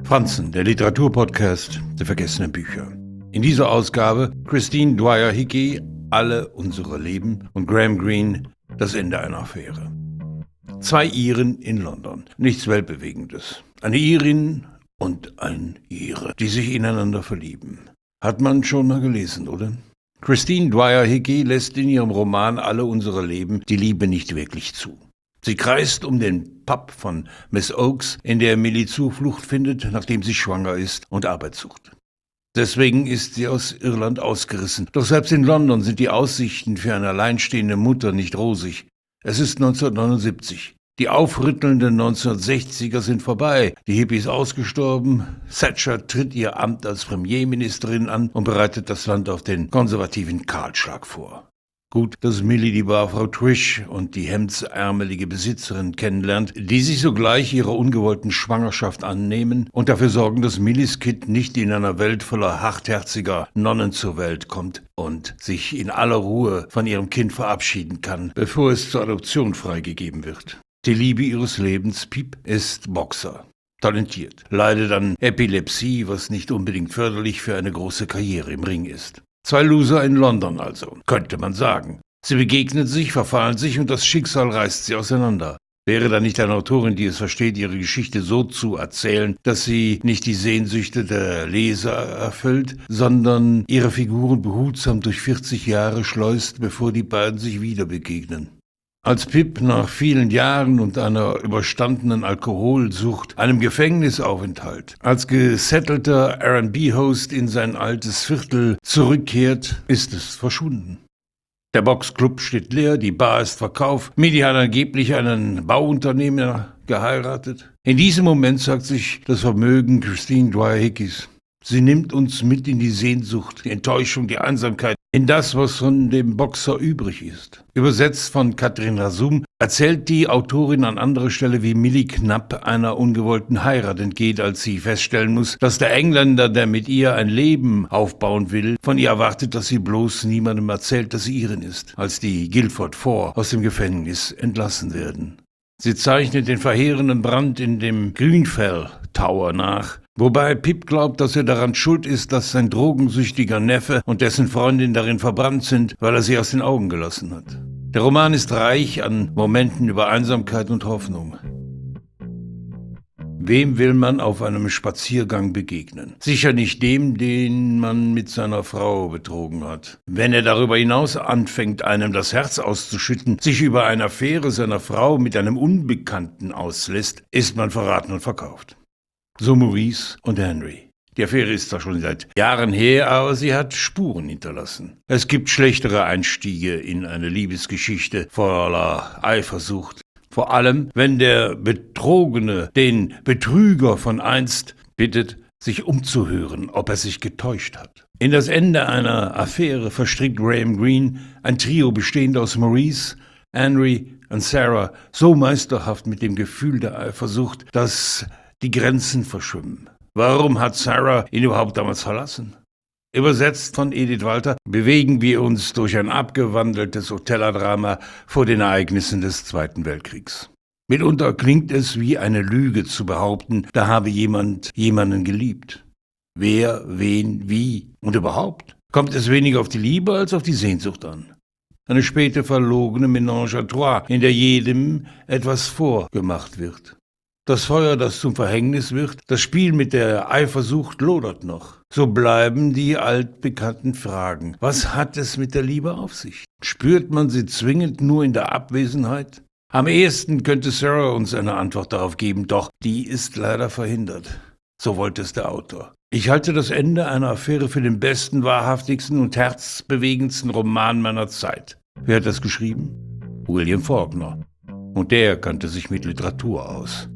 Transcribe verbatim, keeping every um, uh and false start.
Franzen, der Literaturpodcast der vergessenen Bücher. In dieser Ausgabe Christine Dwyer Hickey, Alle unsere Leben, und Graham Greene, Das Ende einer Affäre. Zwei Iren in London, nichts Weltbewegendes. Eine Irin und ein Ire, die sich ineinander verlieben. Hat man schon mal gelesen, oder? Christine Dwyer Hickey lässt in ihrem Roman Alle unsere Leben die Liebe nicht wirklich zu. Sie kreist um den Pub von Miss Oakes, in der Millie Zuflucht findet, nachdem sie schwanger ist und Arbeit sucht. Deswegen ist sie aus Irland ausgerissen. Doch selbst in London sind die Aussichten für eine alleinstehende Mutter nicht rosig. Es ist neunzehnhundertneunundsiebzig. Die aufrüttelnden neunzehnhundertsechziger sind vorbei. Die Hippies ausgestorben. Thatcher tritt ihr Amt als Premierministerin an und bereitet das Land auf den konservativen Kahlschlag vor. Gut, dass Millie die Barfrau Trish und die hemdsärmelige Besitzerin kennenlernt, die sich sogleich ihrer ungewollten Schwangerschaft annehmen und dafür sorgen, dass Millies Kind nicht in einer Welt voller hartherziger Nonnen zur Welt kommt und sich in aller Ruhe von ihrem Kind verabschieden kann, bevor es zur Adoption freigegeben wird. Die Liebe ihres Lebens, Pip, ist Boxer. Talentiert, leidet an Epilepsie, was nicht unbedingt förderlich für eine große Karriere im Ring ist. Zwei Loser in London also, könnte man sagen. Sie begegnen sich, verfallen sich und das Schicksal reißt sie auseinander. Wäre da nicht eine Autorin, die es versteht, ihre Geschichte so zu erzählen, dass sie nicht die Sehnsüchte der Leser erfüllt, sondern ihre Figuren behutsam durch vierzig Jahre schleust, bevor die beiden sich wieder begegnen. Als Pip nach vielen Jahren und einer überstandenen Alkoholsucht, einem Gefängnisaufenthalt, als gesettelter R and B-Host in sein altes Viertel zurückkehrt, ist es verschwunden. Der Boxclub steht leer, die Bar ist verkauft, Millie hat angeblich einen Bauunternehmer geheiratet. In diesem Moment sagt sich das Vermögen Christine Dwyer Hickeys: Sie nimmt uns mit in die Sehnsucht, die Enttäuschung, die Einsamkeit, in das, was von dem Boxer übrig ist. Übersetzt von Katrin Rasum erzählt die Autorin an anderer Stelle, wie Millie knapp einer ungewollten Heirat entgeht, als sie feststellen muss, dass der Engländer, der mit ihr ein Leben aufbauen will, von ihr erwartet, dass sie bloß niemandem erzählt, dass sie Irin ist, als die Guildford Four aus dem Gefängnis entlassen werden. Sie zeichnet den verheerenden Brand in dem Grenfell Tower nach, wobei Pip glaubt, dass er daran schuld ist, dass sein drogensüchtiger Neffe und dessen Freundin darin verbrannt sind, weil er sie aus den Augen gelassen hat. Der Roman ist reich an Momenten über Einsamkeit und Hoffnung. Wem will man auf einem Spaziergang begegnen? Sicher nicht dem, den man mit seiner Frau betrogen hat. Wenn er darüber hinaus anfängt, einem das Herz auszuschütten, sich über eine Affäre seiner Frau mit einem Unbekannten auslässt, ist man verraten und verkauft. So Maurice und Henry. Die Affäre ist zwar schon seit Jahren her, aber sie hat Spuren hinterlassen. Es gibt schlechtere Einstiege in eine Liebesgeschichte voller Eifersucht. Vor allem, wenn der Betrogene den Betrüger von einst bittet, sich umzuhören, ob er sich getäuscht hat. In das Ende einer Affäre verstrickt Graham Greene ein Trio bestehend aus Maurice, Henry und Sarah so meisterhaft mit dem Gefühl der Eifersucht, dass die Grenzen verschwimmen. Warum hat Sarah ihn überhaupt damals verlassen? Übersetzt von Edith Walter bewegen wir uns durch ein abgewandeltes Oteller-Drama vor den Ereignissen des Zweiten Weltkriegs. Mitunter klingt es wie eine Lüge zu behaupten, da habe jemand jemanden geliebt. Wer, wen, wie und überhaupt? Kommt es weniger auf die Liebe als auf die Sehnsucht an? Eine späte verlogene Ménage à trois, in der jedem etwas vorgemacht wird. Das Feuer, das zum Verhängnis wird, das Spiel mit der Eifersucht lodert noch. So bleiben die altbekannten Fragen. Was hat es mit der Liebe auf sich? Spürt man sie zwingend nur in der Abwesenheit? Am ehesten könnte Sarah uns eine Antwort darauf geben, doch die ist leider verhindert. So wollte es der Autor. Ich halte das Ende einer Affäre für den besten, wahrhaftigsten und herzbewegendsten Roman meiner Zeit. Wer hat das geschrieben? William Faulkner. Und der kannte sich mit Literatur aus.